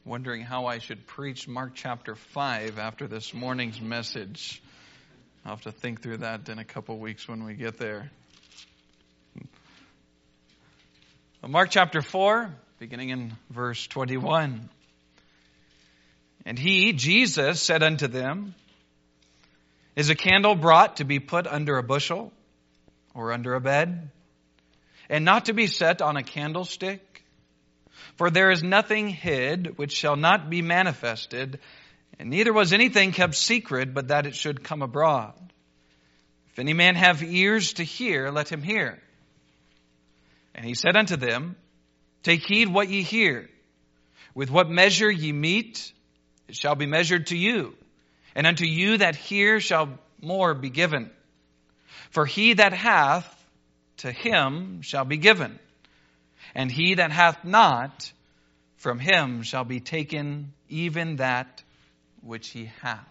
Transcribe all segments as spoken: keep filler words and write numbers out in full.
wondering how I should preach Mark chapter five after this morning's message. I'll have to think through that in a couple weeks when we get there. Mark chapter four, beginning in verse twenty-one. And he, Jesus, said unto them, Is a candle brought to be put under a bushel or under a bed, and not to be set on a candlestick? For there is nothing hid which shall not be manifested, and neither was anything kept secret, but that it should come abroad. If any man have ears to hear, let him hear. And he said unto them, Take heed what ye hear. With what measure ye mete, it shall be measured to you. And unto you that hear shall more be given. For he that hath, to him shall be given. And he that hath not, from him shall be taken even that which he hath.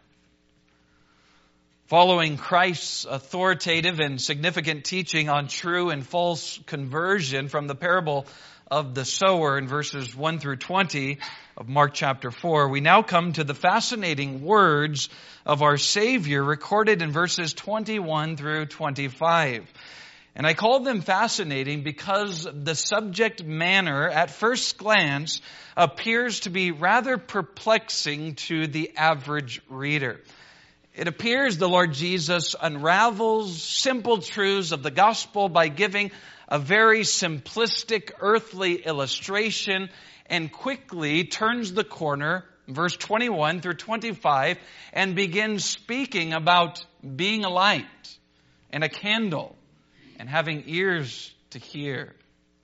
Following Christ's authoritative and significant teaching on true and false conversion from the parable of the sower in verses one through twenty of Mark chapter four, we now come to the fascinating words of our Savior recorded in verses twenty-one through twenty-five. And I call them fascinating because the subject matter at first glance appears to be rather perplexing to the average reader. It appears the Lord Jesus unravels simple truths of the gospel by giving a very simplistic earthly illustration and quickly turns the corner, verse twenty-one through twenty-five, and begins speaking about being a light and a candle and having ears to hear.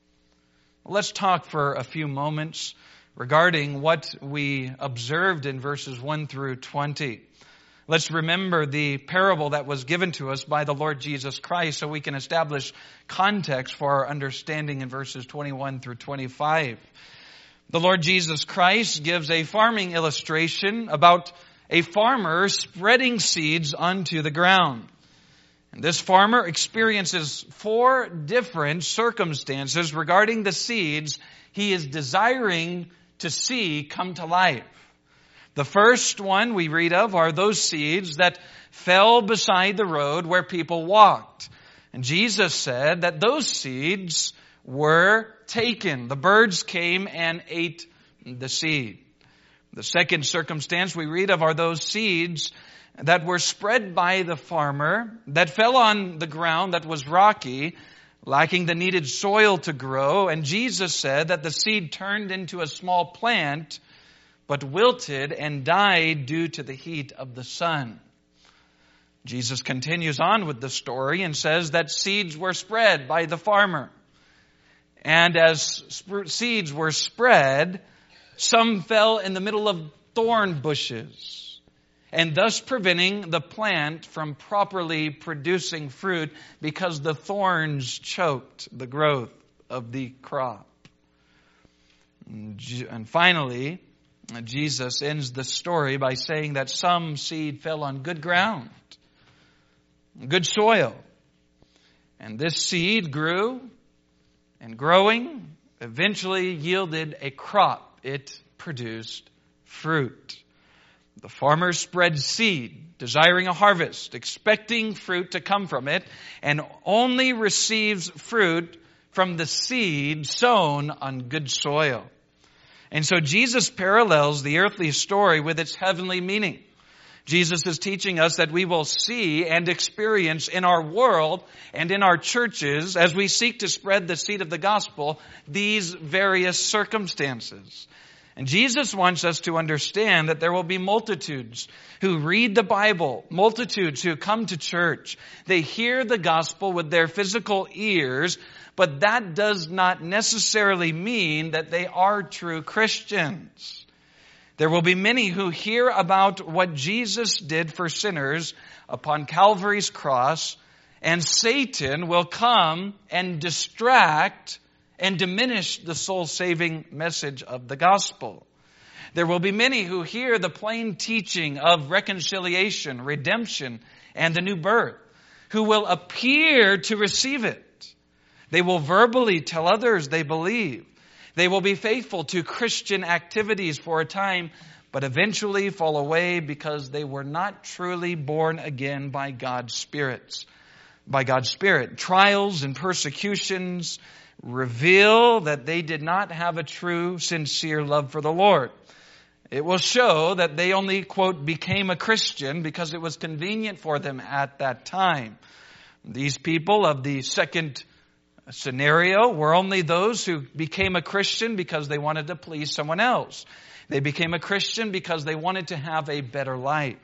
Let's talk for a few moments regarding what we observed in verses one through twenty. Let's remember the parable that was given to us by the Lord Jesus Christ so we can establish context for our understanding in verses twenty-one through twenty-five. The Lord Jesus Christ gives a farming illustration about a farmer spreading seeds onto the ground. And this farmer experiences four different circumstances regarding the seeds he is desiring to see come to life. The first one we read of are those seeds that fell beside the road where people walked. And Jesus said that those seeds were taken. The birds came and ate the seed. The second circumstance we read of are those seeds that were spread by the farmer, that fell on the ground that was rocky, lacking the needed soil to grow. And Jesus said that the seed turned into a small plant, but wilted and died due to the heat of the sun. Jesus continues on with the story and says that seeds were spread by the farmer. And as sp- seeds were spread, some fell in the middle of thorn bushes, and thus preventing the plant from properly producing fruit because the thorns choked the growth of the crop. And finally, Jesus ends the story by saying that some seed fell on good ground, good soil. And this seed grew, and growing eventually yielded a crop. It produced fruit. The farmer spread seed, desiring a harvest, expecting fruit to come from it, and only receives fruit from the seed sown on good soil. And so Jesus parallels the earthly story with its heavenly meaning. Jesus is teaching us that we will see and experience in our world and in our churches, as we seek to spread the seed of the gospel, these various circumstances. And Jesus wants us to understand that there will be multitudes who read the Bible, multitudes who come to church. They hear the gospel with their physical ears, but that does not necessarily mean that they are true Christians. There will be many who hear about what Jesus did for sinners upon Calvary's cross, and Satan will come and distract and diminish the soul-saving message of the gospel. There will be many who hear the plain teaching of reconciliation, redemption, and the new birth, who will appear to receive it. They will verbally tell others they believe. They will be faithful to Christian activities for a time, but eventually fall away because they were not truly born again by God's Spirit. By God's Spirit. Trials and persecutions reveal that they did not have a true, sincere love for the Lord. It will show that they only, quote, became a Christian because it was convenient for them at that time. These people of the second scenario were only those who became a Christian because they wanted to please someone else. They became a Christian because they wanted to have a better life.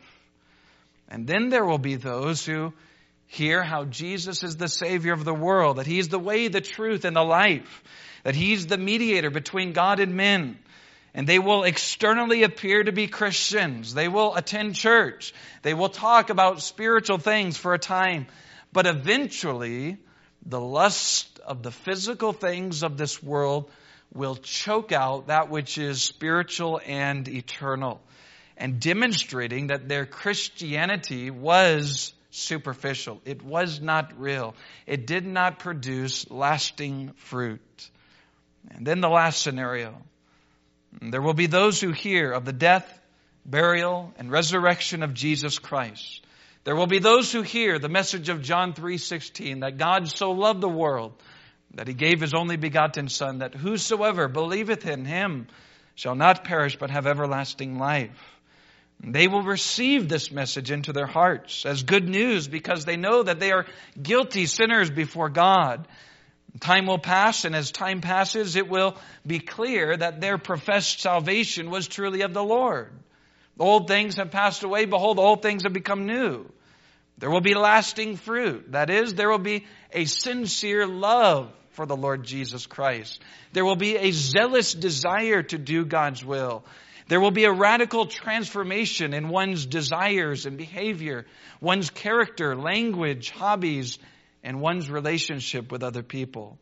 And then there will be those who hear how Jesus is the Savior of the world, that He's the way, the truth, and the life, that He's the mediator between God and men. And they will externally appear to be Christians. They will attend church. They will talk about spiritual things for a time. But eventually, the lust of the physical things of this world will choke out that which is spiritual and eternal, and demonstrating that their Christianity was superficial. It was not real. It did not produce lasting fruit. And then the last scenario. There will be those who hear of the death, burial, and resurrection of Jesus Christ. There will be those who hear the message of John three sixteen, that God so loved the world that He gave His only begotten Son, that whosoever believeth in Him shall not perish but have everlasting life. And they will receive this message into their hearts as good news because they know that they are guilty sinners before God. Time will pass, and as time passes, it will be clear that their professed salvation was truly of the Lord. Old things have passed away. Behold, old things have become new. There will be lasting fruit. That is, there will be a sincere love for the Lord Jesus Christ. There will be a zealous desire to do God's will. There will be a radical transformation in one's desires and behavior, one's character, language, hobbies, and one's relationship with other people.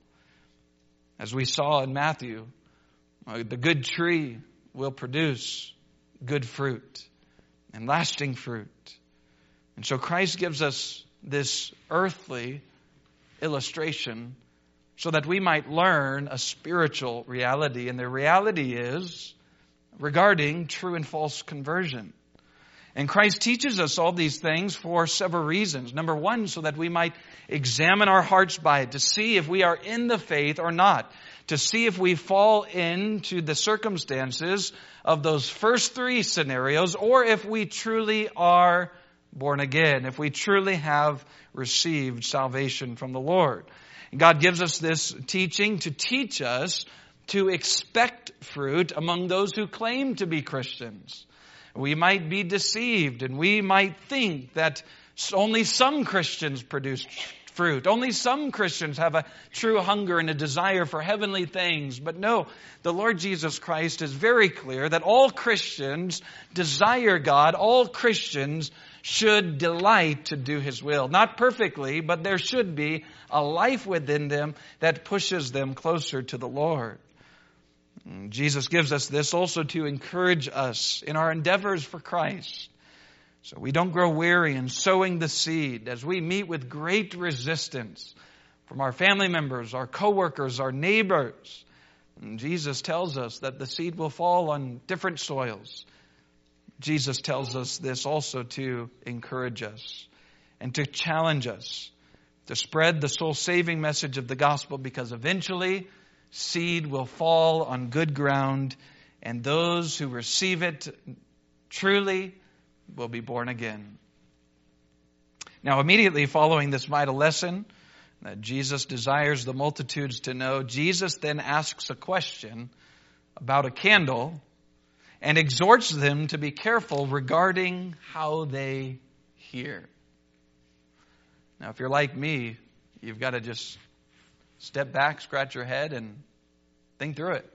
As we saw in Matthew, the good tree will produce good fruit and lasting fruit. And so Christ gives us this earthly illustration so that we might learn a spiritual reality. And the reality is regarding true and false conversion. And Christ teaches us all these things for several reasons. Number one, so that we might examine our hearts by it, to see if we are in the faith or not, to see if we fall into the circumstances of those first three scenarios, or if we truly are born again, if we truly have received salvation from the Lord. And God gives us this teaching to teach us to expect fruit among those who claim to be Christians. We might be deceived, and we might think that only some Christians produce fruit. Only some Christians have a true hunger and a desire for heavenly things. But no, the Lord Jesus Christ is very clear that all Christians desire God. All Christians should delight to do His will. Not perfectly, but there should be a life within them that pushes them closer to the Lord. Jesus gives us this also to encourage us in our endeavors for Christ, so we don't grow weary in sowing the seed as we meet with great resistance from our family members, our coworkers, our neighbors. And Jesus tells us that the seed will fall on different soils. Jesus tells us this also to encourage us and to challenge us to spread the soul-saving message of the gospel, because eventually seed will fall on good ground, and those who receive it truly will be born again. Now, immediately following this vital lesson that Jesus desires the multitudes to know, Jesus then asks a question about a candle and exhorts them to be careful regarding how they hear. Now, if you're like me, you've got to just step back, scratch your head, and think through it.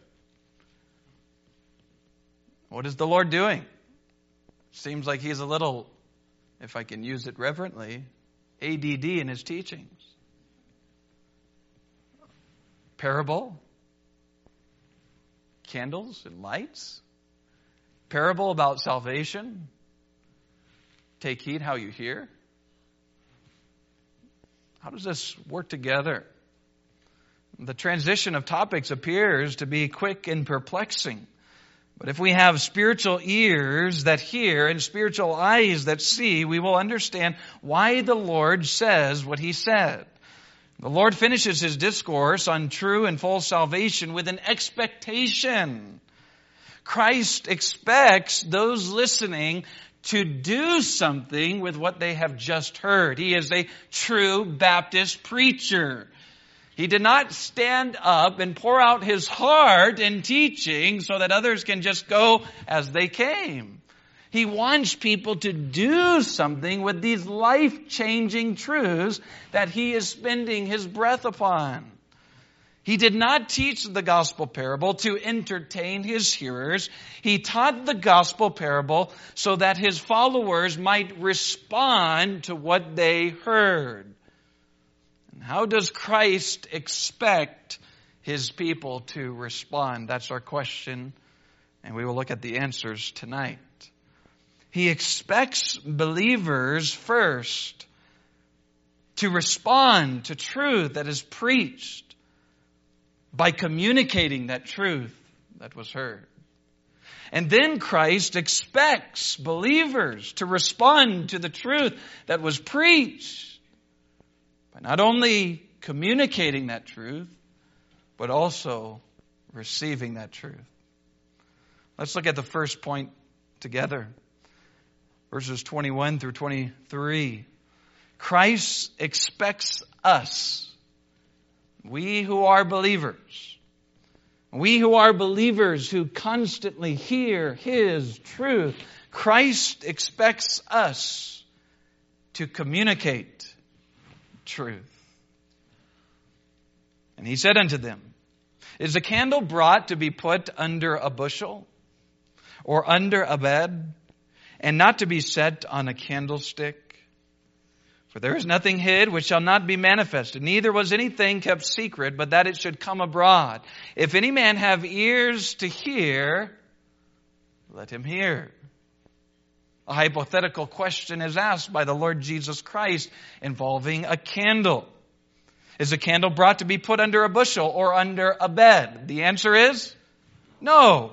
What is the Lord doing? Seems like He's a little, if I can use it reverently, A D D in His teachings. Parable, candles and lights. Parable about salvation. Take heed how you hear. How does this work together? The transition of topics appears to be quick and perplexing. But if we have spiritual ears that hear and spiritual eyes that see, we will understand why the Lord says what He said. The Lord finishes His discourse on true and full salvation with an expectation. Christ expects those listening to do something with what they have just heard. He is a true Baptist preacher. He did not stand up and pour out His heart in teaching so that others can just go as they came. He wants people to do something with these life-changing truths that He is spending His breath upon. He did not teach the gospel parable to entertain His hearers. He taught the gospel parable so that His followers might respond to what they heard. And how does Christ expect His people to respond? That's our question, and we will look at the answers tonight. He expects believers first to respond to truth that is preached by communicating that truth that was heard. And then Christ expects believers to respond to the truth that was preached by not only communicating that truth, but also receiving that truth. Let's look at the first point together. Verses twenty-one through twenty-three. Christ expects us, we who are believers, we who are believers who constantly hear His truth, Christ expects us to communicate truth. And He said unto them, Is a candle brought to be put under a bushel or under a bed, and not to be set on a candlestick? For there is nothing hid which shall not be manifested, neither was anything kept secret, but that it should come abroad. If any man have ears to hear, let him hear. A hypothetical question is asked by the Lord Jesus Christ involving a candle. Is a candle brought to be put under a bushel or under a bed? The answer is no.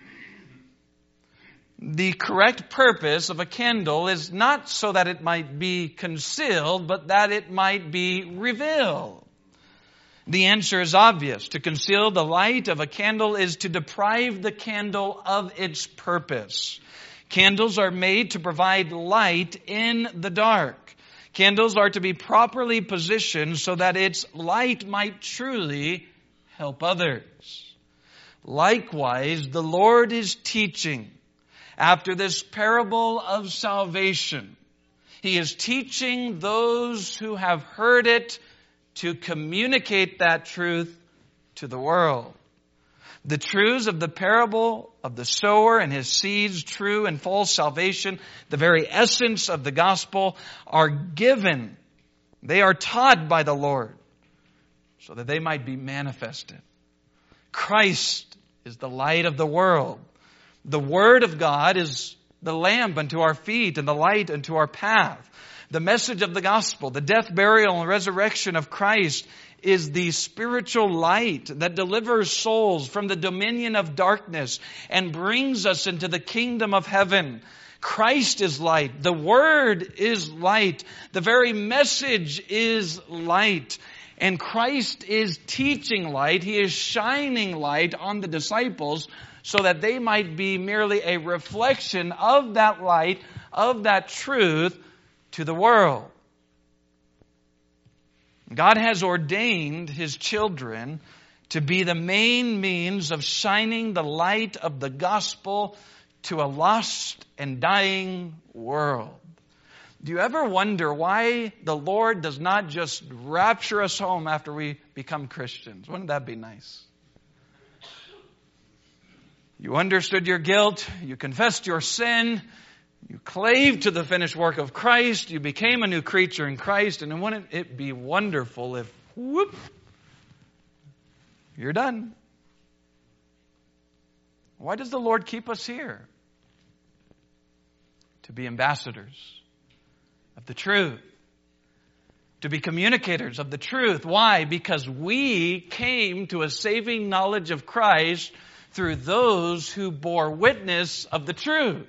The correct purpose of a candle is not so that it might be concealed, but that it might be revealed. The answer is obvious. To conceal the light of a candle is to deprive the candle of its purpose. Candles are made to provide light in the dark. Candles are to be properly positioned so that its light might truly help others. Likewise, the Lord is teaching after this parable of salvation. He is teaching those who have heard it to communicate that truth to the world. The truths of the parable of the sower and his seeds, true and false salvation, the very essence of the gospel, are given. They are taught by the Lord so that they might be manifested. Christ is the light of the world. The Word of God is the lamp unto our feet and the light unto our path. The message of the gospel, the death, burial, and resurrection of Christ is the spiritual light that delivers souls from the dominion of darkness and brings us into the kingdom of heaven. Christ is light. The Word is light. The very message is light. And Christ is teaching light. He is shining light on the disciples so that they might be merely a reflection of that light, of that truth to the world. God has ordained His children to be the main means of shining the light of the gospel to a lost and dying world. Do you ever wonder why the Lord does not just rapture us home after we become Christians? Wouldn't that be nice? You understood your guilt, you confessed your sin, you clave to the finished work of Christ, you became a new creature in Christ, and wouldn't it be wonderful if, whoop, you're done? Why does the Lord keep us here? To be ambassadors of the truth. to be communicators of the truth. Why? Because we came to a saving knowledge of Christ through those who bore witness of the truth.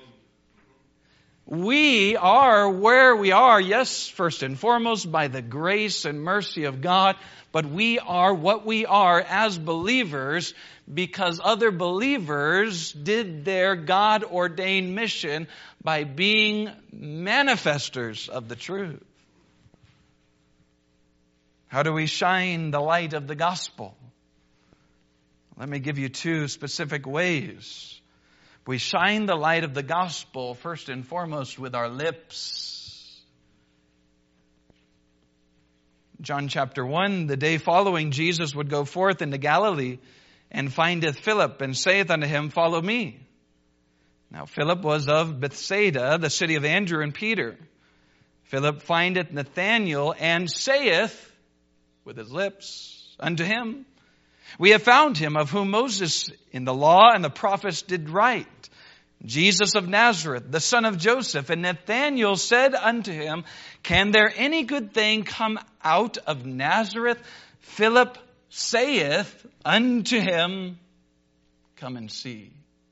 We are where we are, yes, first and foremost, by the grace and mercy of God, but we are what we are as believers because other believers did their God-ordained mission by being manifestors of the truth. How do we shine the light of the gospel? Let me give you two specific ways. We shine the light of the gospel first and foremost with our lips. John chapter one, the day following, Jesus would go forth into Galilee and findeth Philip and saith unto him, Follow me. Now Philip was of Bethsaida, the city of Andrew and Peter. Philip findeth Nathanael and saith with his lips unto him, We have found him of whom Moses in the law and the prophets did write, Jesus of Nazareth, the son of Joseph. And Nathanael said unto him, Can there any good thing come out of Nazareth? Philip saith unto him, Come and see.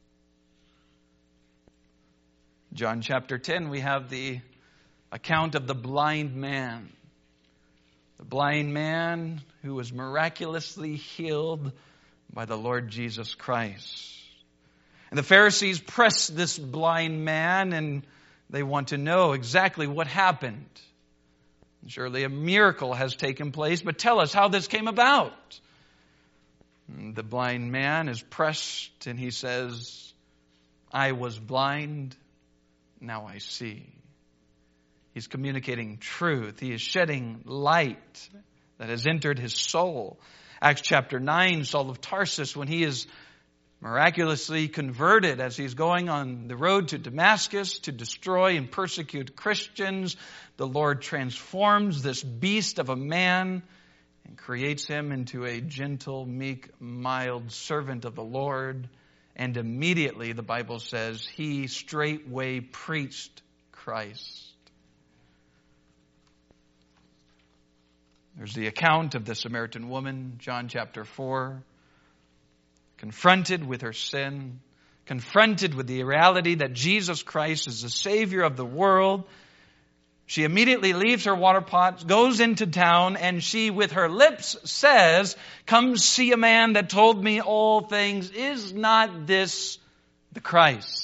John chapter ten, we have the account of the blind man. The blind man who was miraculously healed by the Lord Jesus Christ. And the Pharisees press this blind man and they want to know exactly what happened. Surely a miracle has taken place, but tell us how this came about. And the blind man is pressed and he says, I was blind, now I see. He's communicating truth. He is shedding light that has entered his soul. Acts chapter nine, Saul of Tarsus, when he is miraculously converted as he's going on the road to Damascus to destroy and persecute Christians, the Lord transforms this beast of a man and creates him into a gentle, meek, mild servant of the Lord. And immediately, the Bible says, he straightway preached Christ. There's the account of the Samaritan woman, John chapter four, confronted with her sin, confronted with the reality that Jesus Christ is the Savior of the world. She immediately leaves her water pot, goes into town, and she with her lips says, Come see a man that told me all things. Is not this the Christ?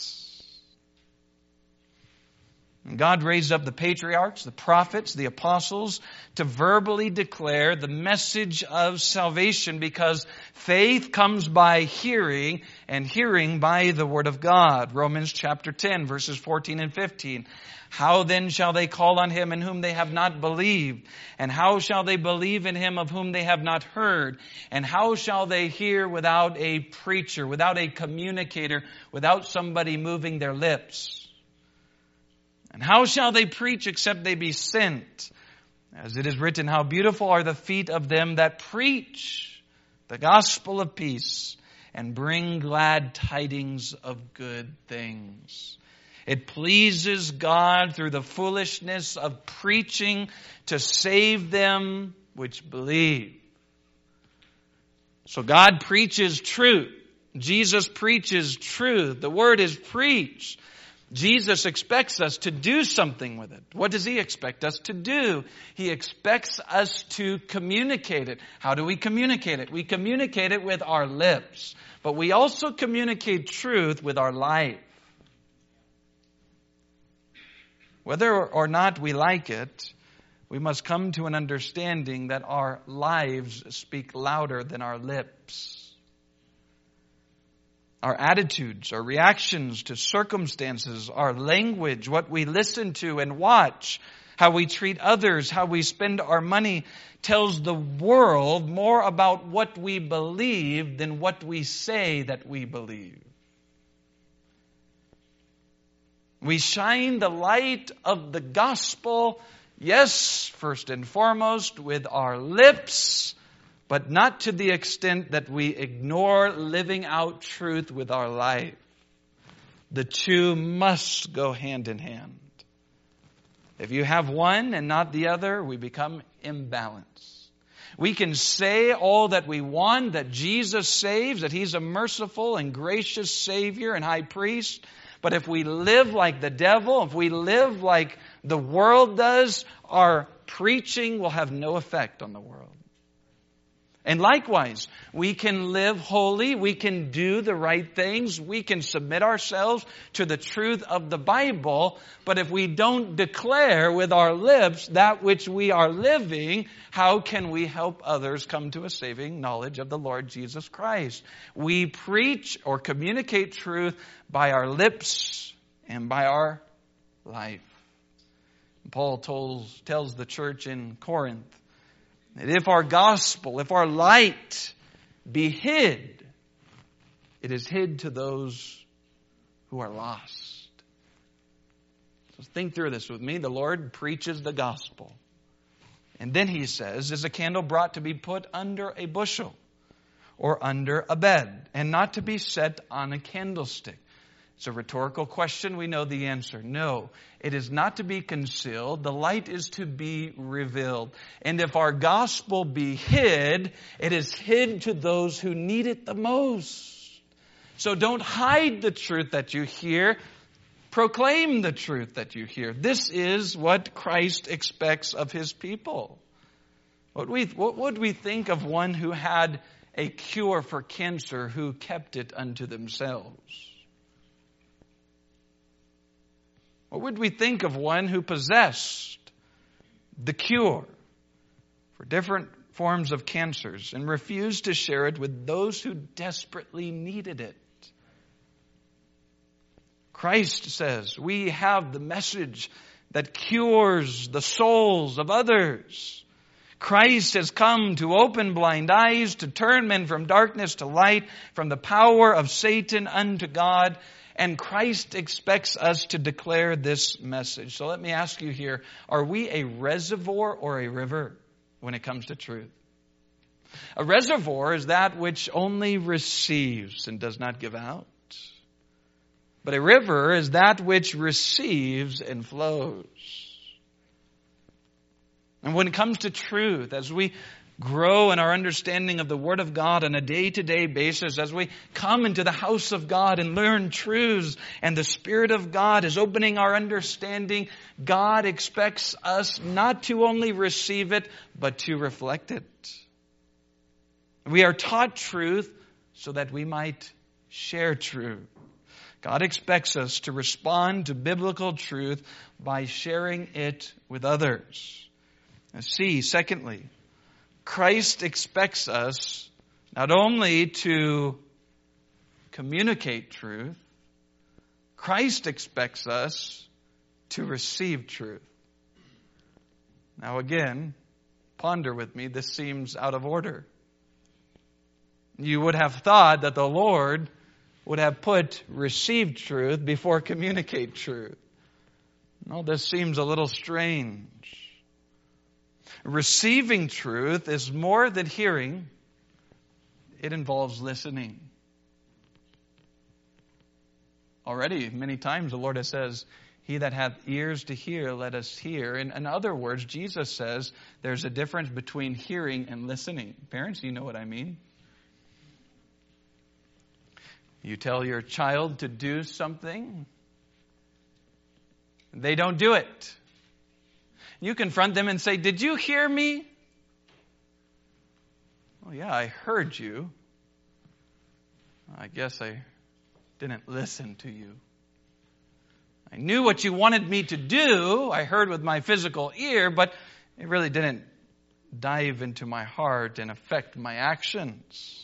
And God raised up the patriarchs, the prophets, the apostles to verbally declare the message of salvation because faith comes by hearing and hearing by the word of God. Romans chapter ten, verses fourteen and fifteen. How then shall they call on him in whom they have not believed? And how shall they believe in him of whom they have not heard? And how shall they hear without a preacher, without a communicator, without somebody moving their lips? And how shall they preach except they be sent? As it is written, how beautiful are the feet of them that preach the gospel of peace and bring glad tidings of good things. It pleases God through the foolishness of preaching to save them which believe. So God preaches truth. Jesus preaches truth. The word is preached. Jesus expects us to do something with it. What does he expect us to do? He expects us to communicate it. How do we communicate it? We communicate it with our lips, but we also communicate truth with our life. Whether or not we like it, we must come to an understanding that our lives speak louder than our lips. Our attitudes, our reactions to circumstances, our language, what we listen to and watch, how we treat others, how we spend our money, tells the world more about what we believe than what we say that we believe. We shine the light of the gospel, yes, first and foremost, with our lips, but not to the extent that we ignore living out truth with our life. The two must go hand in hand. If you have one and not the other, we become imbalanced. We can say all that we want, that Jesus saves, that He's a merciful and gracious Savior and High Priest. But if we live like the devil, if we live like the world does, our preaching will have no effect on the world. And likewise, we can live holy, we can do the right things, we can submit ourselves to the truth of the Bible, but if we don't declare with our lips that which we are living, how can we help others come to a saving knowledge of the Lord Jesus Christ? We preach or communicate truth by our lips and by our life. Paul tells, tells the church in Corinth, that if our gospel, if our light be hid, it is hid to those who are lost. So think through this with me. The Lord preaches the gospel. And then He says, is a candle brought to be put under a bushel or under a bed and not to be set on a candlestick? It's a rhetorical question. We know the answer. No, it is not to be concealed. The light is to be revealed. And if our gospel be hid, it is hid to those who need it the most. So don't hide the truth that you hear. Proclaim the truth that you hear. This is what Christ expects of His people. What, we, what would we think of one who had a cure for cancer who kept it unto themselves? What would we think of one who possessed the cure for different forms of cancers and refused to share it with those who desperately needed it? Christ says we have the message that cures the souls of others. Christ has come to open blind eyes, to turn men from darkness to light, from the power of Satan unto God. And Christ expects us to declare this message. So let me ask you here, are we a reservoir or a river when it comes to truth? A reservoir is that which only receives and does not give out. But a river is that which receives and flows. And when it comes to truth, as we grow in our understanding of the Word of God on a day-to-day basis, as we come into the house of God and learn truths, and the Spirit of God is opening our understanding, God expects us not to only receive it, but to reflect it. We are taught truth so that we might share truth. God expects us to respond to biblical truth by sharing it with others. Now, see, secondly, Christ expects us not only to communicate truth, Christ expects us to receive truth. Now again, ponder with me, this seems out of order. You would have thought that the Lord would have put receive truth before communicate truth. No, this seems a little strange. Receiving truth is more than hearing. It involves listening. Already, many times the Lord has says, he that hath ears to hear, let us hear. In, in other words, Jesus says there's a difference between hearing and listening. Parents, you know what I mean. You tell your child to do something, they don't do it. You confront them and say, did you hear me? Oh yeah, I heard you. I guess I didn't listen to you. I knew what you wanted me to do. I heard with my physical ear, but it really didn't dive into my heart and affect my actions.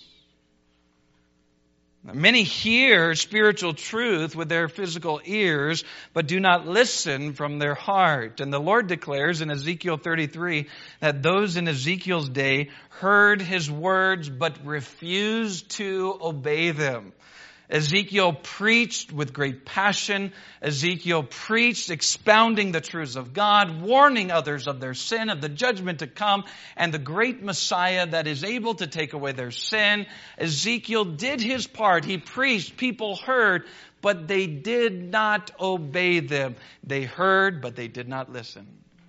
Many hear spiritual truth with their physical ears, but do not listen from their heart. And the Lord declares in Ezekiel thirty-three that those in Ezekiel's day heard His words, but refused to obey them. Ezekiel preached with great passion. Ezekiel preached expounding the truths of God, warning others of their sin, of the judgment to come, and the great Messiah that is able to take away their sin. Ezekiel did his part. He preached. People heard, but they did not obey them. They heard, but they did not listen.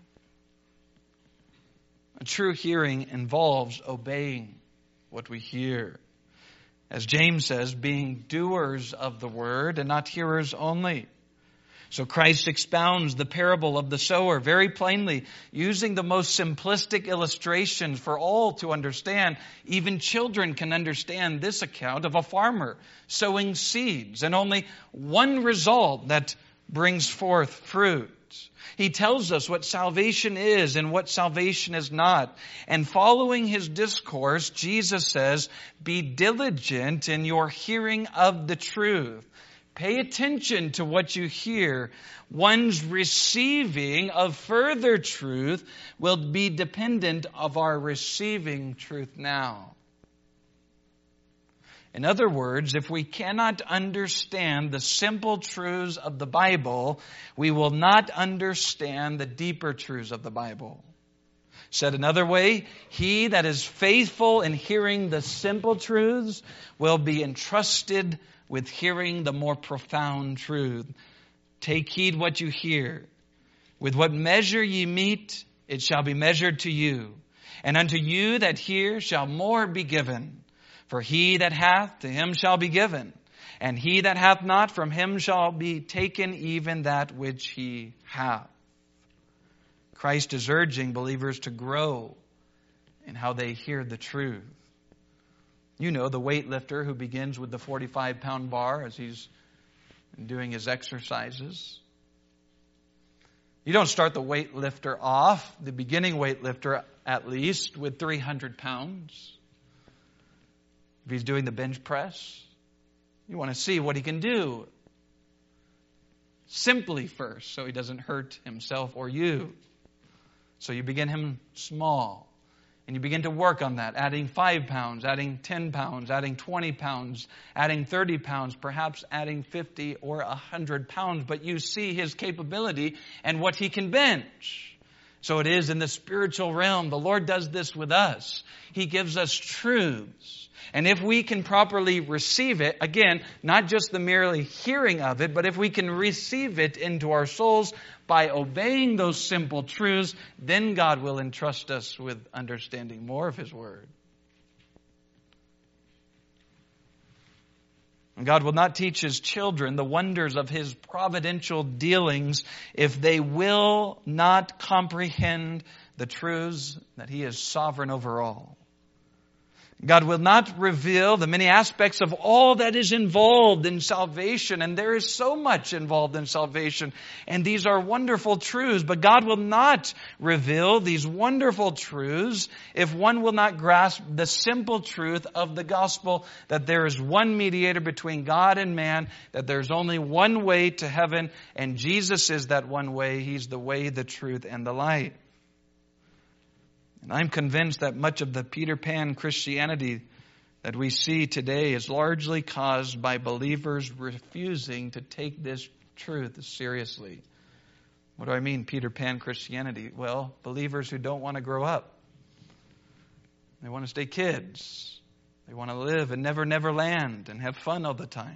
A true hearing involves obeying what we hear. As James says, being doers of the word and not hearers only. So Christ expounds the parable of the sower very plainly, using the most simplistic illustrations for all to understand. Even children can understand this account of a farmer sowing seeds and only one result that brings forth fruit. He tells us what salvation is and what salvation is not. And following his discourse, Jesus says, be diligent in your hearing of the truth. Pay attention to what you hear. One's receiving of further truth will be dependent of our receiving truth now. In other words, if we cannot understand the simple truths of the Bible, we will not understand the deeper truths of the Bible. Said another way, he that is faithful in hearing the simple truths will be entrusted with hearing the more profound truth. Take heed what you hear. With what measure ye meet, it shall be measured to you. And unto you that hear shall more be given. For he that hath, to him shall be given. And he that hath not, from him shall be taken even that which he hath. Christ is urging believers to grow in how they hear the truth. You know, the weightlifter who begins with the forty-five pound bar as he's doing his exercises. You don't start the weightlifter off, the beginning weightlifter at least, with three hundred pounds. If he's doing the bench press, you want to see what he can do. Simply first, so he doesn't hurt himself or you. So you begin him small. And you begin to work on that, adding five pounds, adding ten pounds, adding twenty pounds, adding thirty pounds, perhaps adding fifty or one hundred pounds. But you see his capability and what he can bench. So it is in the spiritual realm. The Lord does this with us. He gives us truths. And if we can properly receive it, again, not just the merely hearing of it, but if we can receive it into our souls by obeying those simple truths, then God will entrust us with understanding more of his word. And God will not teach his children the wonders of his providential dealings if they will not comprehend the truths that he is sovereign over all. God will not reveal the many aspects of all that is involved in salvation. And there is so much involved in salvation. And these are wonderful truths. But God will not reveal these wonderful truths if one will not grasp the simple truth of the gospel, that there is one mediator between God and man, that there's only one way to heaven, and Jesus is that one way. He's the way, the truth, and the light. And I'm convinced that much of the Peter Pan Christianity that we see today is largely caused by believers refusing to take this truth seriously. What do I mean, Peter Pan Christianity? Well, believers who don't want to grow up. They want to stay kids. They want to live in Never Never Land and have fun all the time.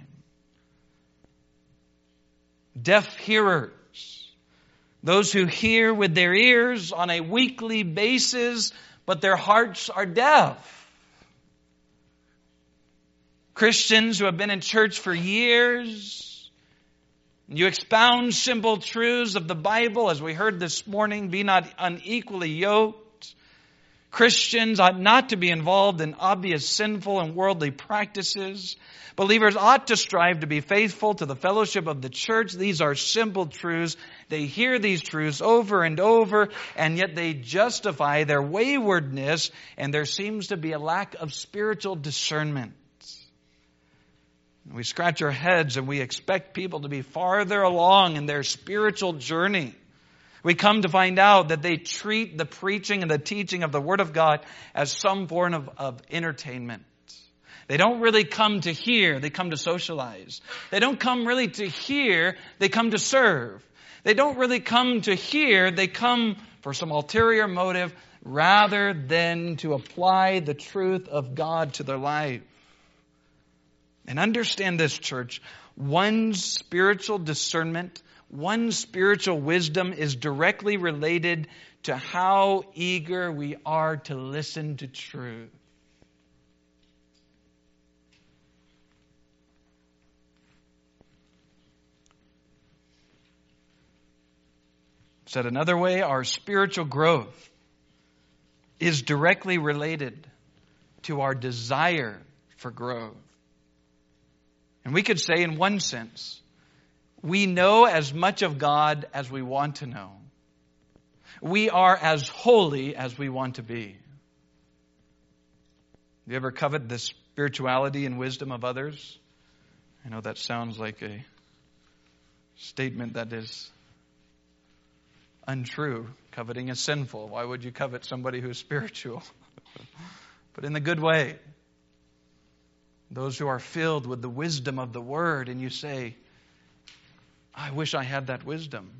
Deaf hearers. Those who hear with their ears on a weekly basis, but their hearts are deaf. Christians who have been in church for years. You expound simple truths of the Bible, as we heard this morning, be not unequally yoked. Christians ought not to be involved in obvious sinful and worldly practices. Believers ought to strive to be faithful to the fellowship of the church. These are simple truths. They hear these truths over and over, and yet they justify their waywardness, and there seems to be a lack of spiritual discernment. We scratch our heads and we expect people to be farther along in their spiritual journey. We come to find out that they treat the preaching and the teaching of the Word of God as some form of, of entertainment. They don't really come to hear, they come to socialize. They don't come really to hear, they come to serve. They don't really come to hear, they come for some ulterior motive rather than to apply the truth of God to their life. And understand this, church, one's spiritual discernment, one's spiritual wisdom is directly related to how eager we are to listen to truth. Said another way, our spiritual growth is directly related to our desire for growth. And we could say in one sense, we know as much of God as we want to know. We are as holy as we want to be. Do you ever covet the spirituality and wisdom of others? I know that sounds like a statement that is untrue. Coveting is sinful. Why would you covet somebody who is spiritual? But in the good way. Those who are filled with the wisdom of the Word, and you say, I wish I had that wisdom.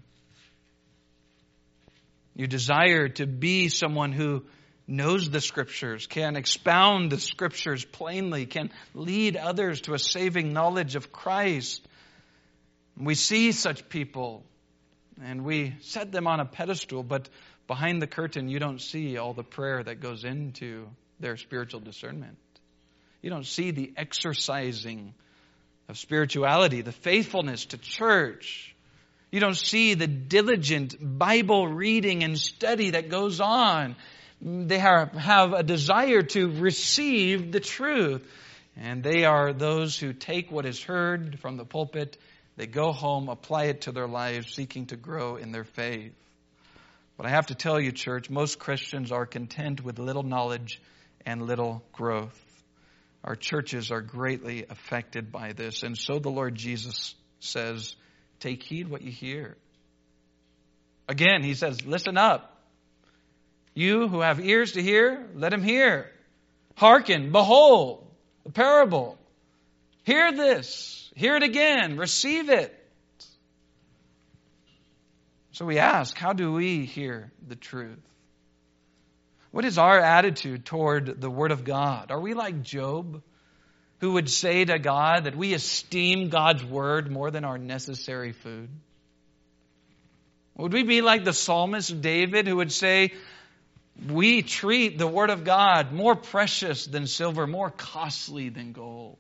You desire to be someone who knows the Scriptures, can expound the Scriptures plainly, can lead others to a saving knowledge of Christ. We see such people, and we set them on a pedestal, but behind the curtain you don't see all the prayer that goes into their spiritual discernment. You don't see the exercising of spirituality, the faithfulness to church. You don't see the diligent Bible reading and study that goes on. They have, have a desire to receive the truth. And they are those who take what is heard from the pulpit, they go home, apply it to their lives, seeking to grow in their faith. But I have to tell you, church, most Christians are content with little knowledge and little growth. Our churches are greatly affected by this. And so the Lord Jesus says, take heed what you hear. Again, he says, listen up. You who have ears to hear, let him hear. Hearken, behold, the parable. Hear this. Hear it again. Receive it. So we ask, how do we hear the truth? What is our attitude toward the Word of God? Are we like Job, who would say to God that we esteem God's Word more than our necessary food? Would we be like the psalmist David, who would say, we treat the Word of God more precious than silver, more costly than gold?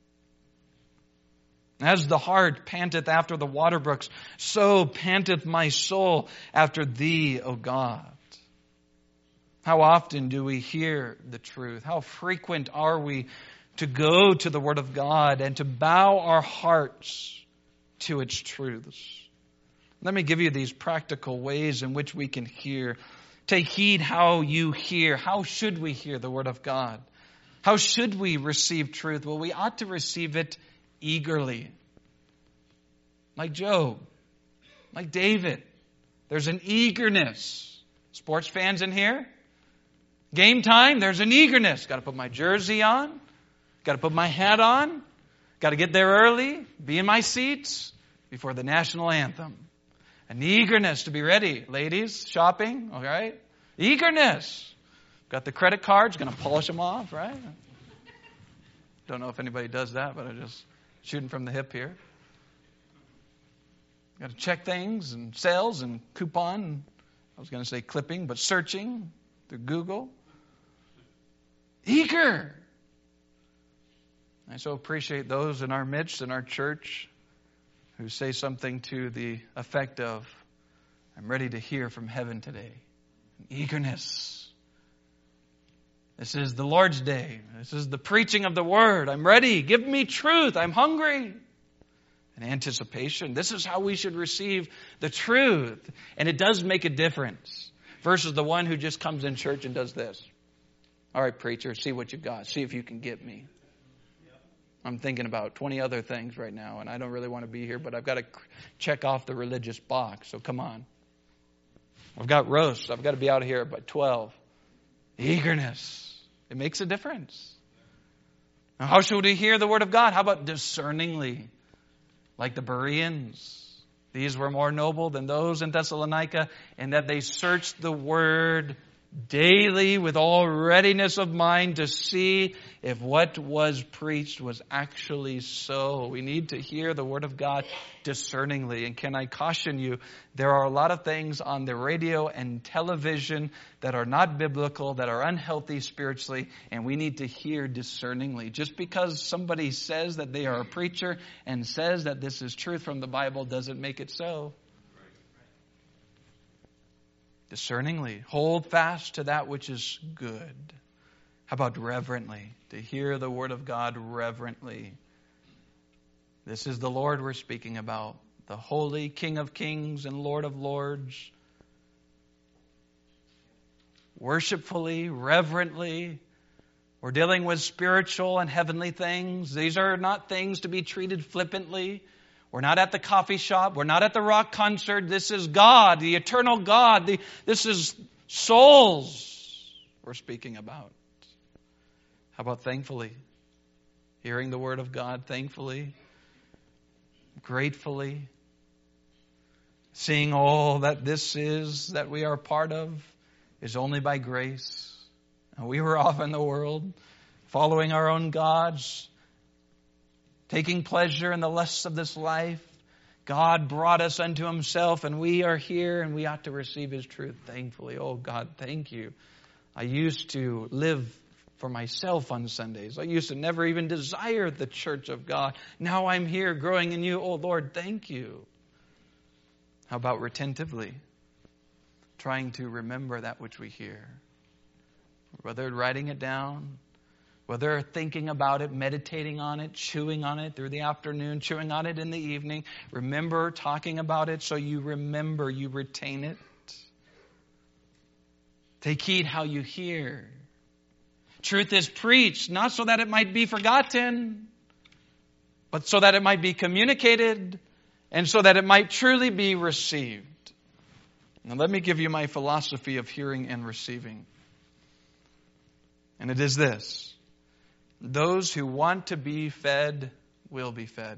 As the hart panteth after the water brooks, so panteth my soul after thee, O God. How often do we hear the truth? How frequent are we to go to the Word of God and to bow our hearts to its truths? Let me give you these practical ways in which we can hear. Take heed how you hear. How should we hear the Word of God? How should we receive truth? Well, we ought to receive it eagerly. Like Job, like David. There's an eagerness. Sports fans in here? Game time, there's an eagerness. Got to put my jersey on. Got to put my hat on. Got to get there early. Be in my seats before the national anthem. An eagerness to be ready. Ladies, shopping, all right? Eagerness. Got the credit cards, going to polish them off, right? Don't know if anybody does that, but I'm just shooting from the hip here. Got to check things and sales and coupon. I was going to say clipping, but searching through Google. Eager. I so appreciate those in our midst, in our church, who say something to the effect of, I'm ready to hear from heaven today. Eagerness. This is the Lord's day. This is the preaching of the Word. I'm ready. Give me truth. I'm hungry. And anticipation. This is how we should receive the truth. And it does make a difference. Versus the one who just comes in church and does this. All right, preacher, see what you got. See if you can get me. I'm thinking about twenty other things right now, and I don't really want to be here, but I've got to check off the religious box, so come on. I've got roast. I've got to be out of here by twelve. Eagerness. It makes a difference. How should we hear the word of God? How about discerningly? Like the Bereans. These were more noble than those in Thessalonica, in that they searched the word daily with all readiness of mind to see if what was preached was actually so. We need to hear the word of God discerningly. And can I caution you, there are a lot of things on the radio and television that are not biblical, that are unhealthy spiritually, and we need to hear discerningly. Just because somebody says that they are a preacher and says that this is truth from the Bible doesn't make it so. Discerningly. Hold fast to that which is good. How about reverently? To hear the word of God reverently. This is the Lord we're speaking about. The holy King of kings and Lord of lords. Worshipfully, reverently. We're dealing with spiritual and heavenly things. These are not things to be treated flippantly. We're not at the coffee shop. We're not at the rock concert. This is God, the eternal God. The, this is souls we're speaking about. How about thankfully? Hearing the word of God thankfully, gratefully, seeing all that this is, that we are part of, is only by grace. And we were off in the world, following our own gods, taking pleasure in the lusts of this life. God brought us unto himself, and we are here, and we ought to receive his truth thankfully. Oh God, thank you. I used to live for myself on Sundays. I used to never even desire the church of God. Now I'm here growing in you. Oh Lord, thank you. How about retentively? Trying to remember that which we hear. Whether writing it down, whether thinking about it, meditating on it, chewing on it through the afternoon, chewing on it in the evening. Remember talking about it so you remember, you retain it. Take heed how you hear. Truth is preached, not so that it might be forgotten, but so that it might be communicated and so that it might truly be received. Now let me give you my philosophy of hearing and receiving. And it is this. Those who want to be fed will be fed.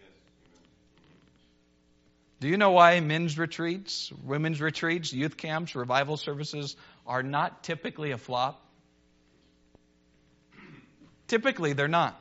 Do you know why men's retreats, women's retreats, youth camps, revival services are not typically a flop? Typically, they're not.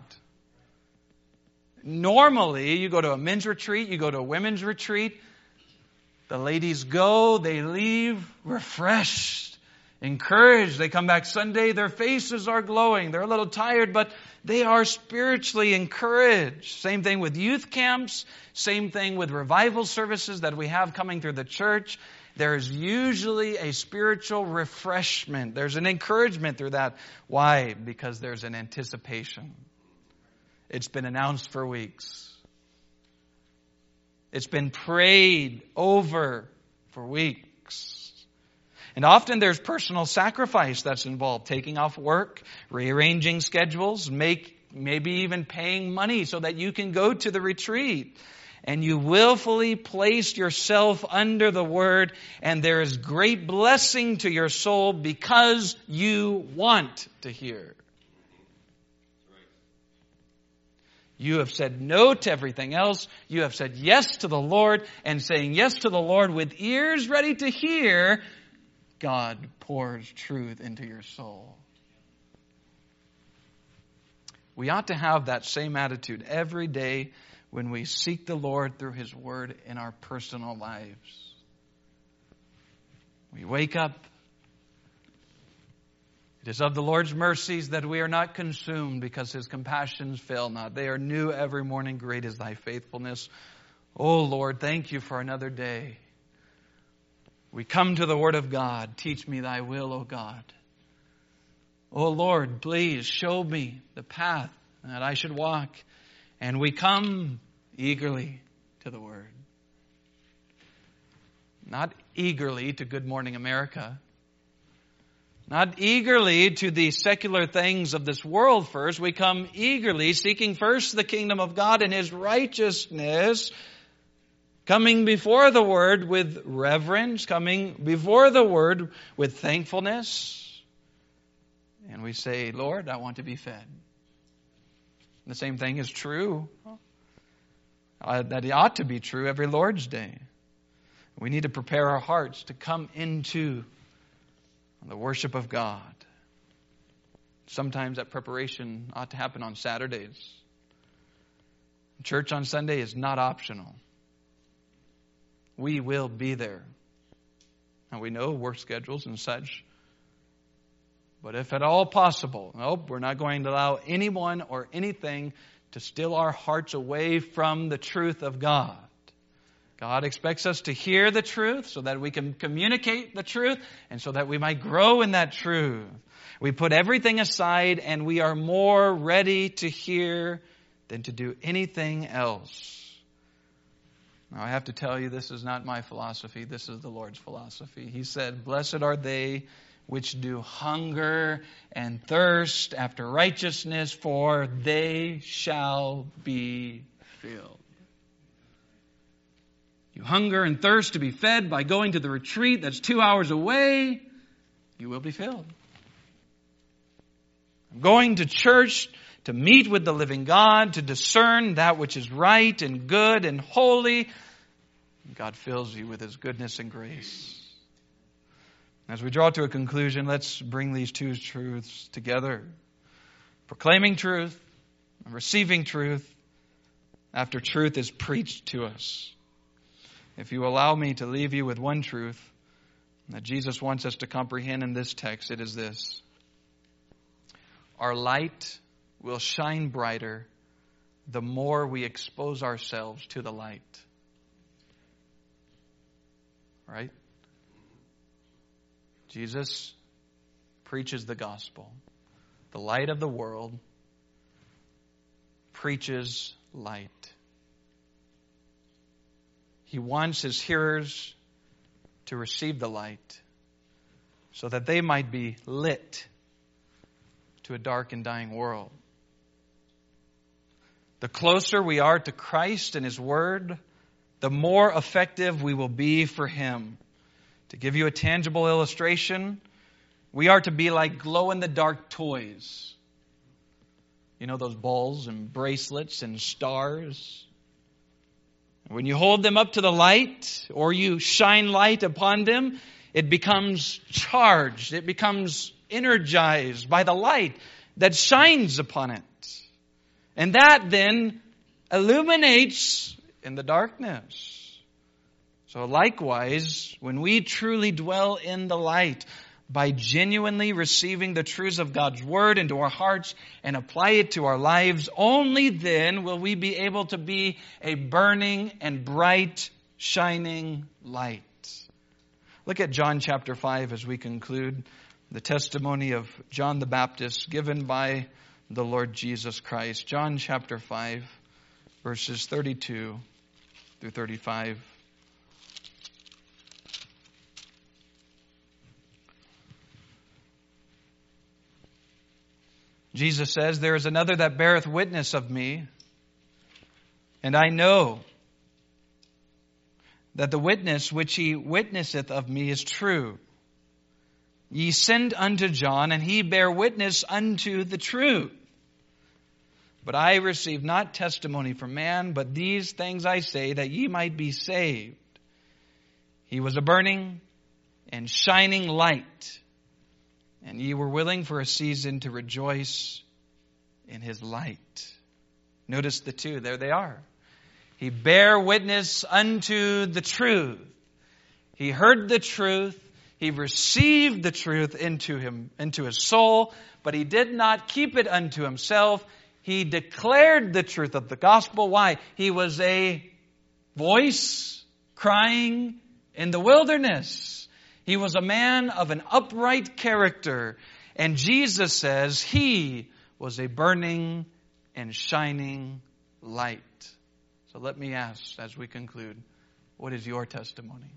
Normally, you go to a men's retreat, you go to a women's retreat, the ladies go, they leave refreshed, encouraged. They come back Sunday, their faces are glowing. They're a little tired, but they are spiritually encouraged. Same thing with youth camps. Same thing with revival services that we have coming through the church. There's usually a spiritual refreshment. There's an encouragement through that. Why? Because there's an anticipation. It's been announced for weeks. It's been prayed over for weeks. And often there's personal sacrifice that's involved. Taking off work, rearranging schedules, make, maybe even paying money so that you can go to the retreat. And you willfully place yourself under the word, and there is great blessing to your soul because you want to hear. You have said no to everything else. You have said yes to the Lord, and saying yes to the Lord with ears ready to hear, God pours truth into your soul. We ought to have that same attitude every day when we seek the Lord through his word in our personal lives. We wake up. It is of the Lord's mercies that we are not consumed, because his compassions fail not. They are new every morning. Great is thy faithfulness. Oh Lord, thank you for another day. We come to the word of God. Teach me thy will, O God. Oh Lord, please show me the path that I should walk. And we come eagerly to the word. Not eagerly to Good Morning America. Not eagerly to the secular things of this world first. We come eagerly, seeking first the kingdom of God and his righteousness, coming before the word with reverence, coming before the word with thankfulness. And we say, Lord, I want to be fed. The same thing is true. Uh, that ought to be true every Lord's Day. We need to prepare our hearts to come into the worship of God. Sometimes that preparation ought to happen on Saturdays. Church on Sunday is not optional. We will be there. And we know work schedules and such. But if at all possible, nope, we're not going to allow anyone or anything to steal our hearts away from the truth of God. God expects us to hear the truth so that we can communicate the truth and so that we might grow in that truth. We put everything aside and we are more ready to hear than to do anything else. Now I have to tell you, this is not my philosophy. This is the Lord's philosophy. He said, "Blessed are they which do hunger and thirst after righteousness, for they shall be filled." You hunger and thirst to be fed by going to the retreat that's two hours away, you will be filled. Going to church to meet with the living God, to discern that which is right and good and holy, God fills you with His goodness and grace. As we draw to a conclusion, let's bring these two truths together. Proclaiming truth and receiving truth after truth is preached to us. If you allow me to leave you with one truth that Jesus wants us to comprehend in this text, it is this: our light will shine brighter the more we expose ourselves to the light. Right? Jesus preaches the gospel. The light of the world preaches light. He wants His hearers to receive the light so that they might be lit to a dark and dying world. The closer we are to Christ and His Word, the more effective we will be for Him. To give you a tangible illustration, we are to be like glow-in-the-dark toys. You know, those balls and bracelets and stars. When you hold them up to the light, or you shine light upon them, it becomes charged. It becomes energized by the light that shines upon it. And that then illuminates in the darkness. So likewise, when we truly dwell in the light, by genuinely receiving the truths of God's Word into our hearts and apply it to our lives, only then will we be able to be a burning and bright, shining light. Look at John chapter five as we conclude the testimony of John the Baptist given by the Lord Jesus Christ. John chapter five, verses thirty-two through thirty-five. Jesus says, "There is another that beareth witness of me, and I know that the witness which he witnesseth of me is true. Ye send unto John, and he bare witness unto the truth. But I receive not testimony from man, but these things I say, that ye might be saved. He was a burning and shining light, and ye were willing for a season to rejoice in his light." Notice the two. There they are. He bare witness unto the truth. He heard the truth. He received the truth into him, into his soul, but he did not keep it unto himself. He declared the truth of the gospel. Why? He was a voice crying in the wilderness. He was a man of an upright character. And Jesus says he was a burning and shining light. So let me ask as we conclude, what is your testimony?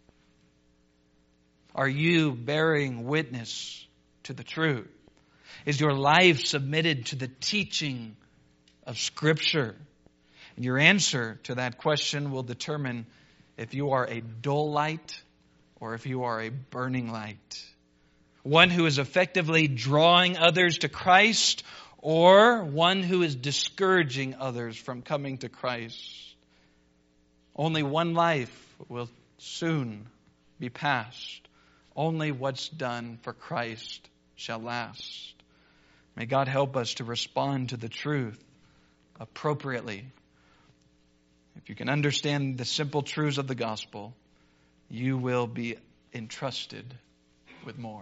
Are you bearing witness to the truth? Is your life submitted to the teaching of Scripture? And your answer to that question will determine if you are a dull light or if you are a burning light. One who is effectively drawing others to Christ, or one who is discouraging others from coming to Christ. Only one life will soon be past. Only what's done for Christ shall last. May God help us to respond to the truth appropriately. If you can understand the simple truths of the gospel, you will be entrusted with more.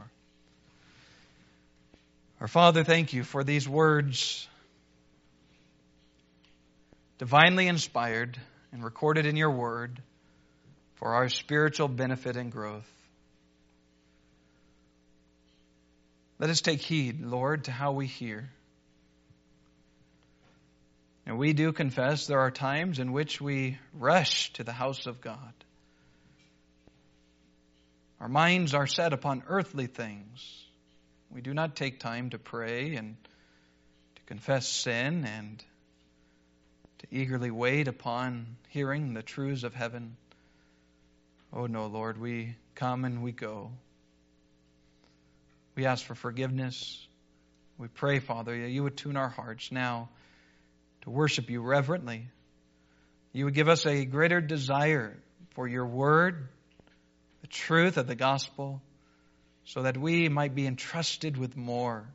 Our Father, thank you for these words, divinely inspired and recorded in your word for our spiritual benefit and growth. Let us take heed, Lord, to how we hear. And we do confess there are times in which we rush to the house of God. Our minds are set upon earthly things. We do not take time to pray and to confess sin and to eagerly wait upon hearing the truths of heaven. Oh no, Lord, we come and we go. We ask for forgiveness. We pray, Father, that you would tune our hearts now to worship you reverently. You would give us a greater desire for your word, the truth of the gospel, so that we might be entrusted with more.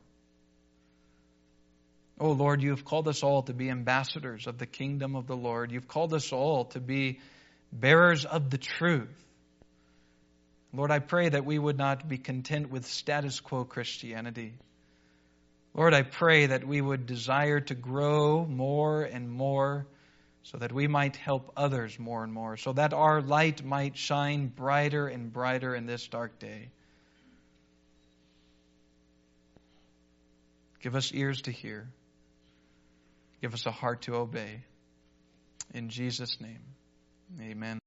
Oh Lord, you have called us all to be ambassadors of the kingdom of the Lord. You've called us all to be bearers of the truth. Lord, I pray that we would not be content with status quo Christianity. Lord, I pray that we would desire to grow more and more so that we might help others more and more, so that our light might shine brighter and brighter in this dark day. Give us ears to hear. Give us a heart to obey. In Jesus' name, amen.